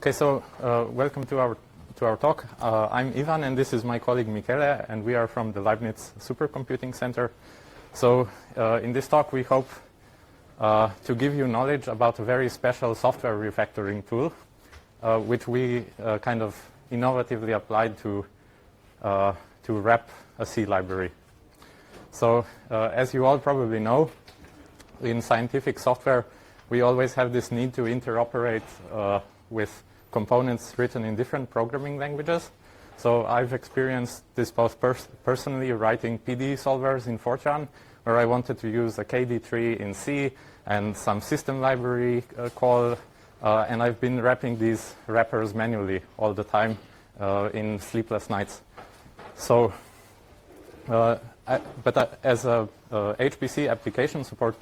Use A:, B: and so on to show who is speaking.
A: Okay, so welcome to our talk. I'm Ivan, and this is my colleague Michele, and we are from the Leibniz Supercomputing Center. So in this talk, we hope to give you knowledge about a very special software refactoring tool, which we kind of innovatively applied to wrap a C library. So as you all probably know, in scientific software, we always have this need to interoperate with components written in different programming languages. So I've experienced this both personally writing PD solvers in Fortran, where I wanted to use a KD tree in C and some system library call, and I've been wrapping these wrappers manually all the time in sleepless nights. So, but as a HPC application support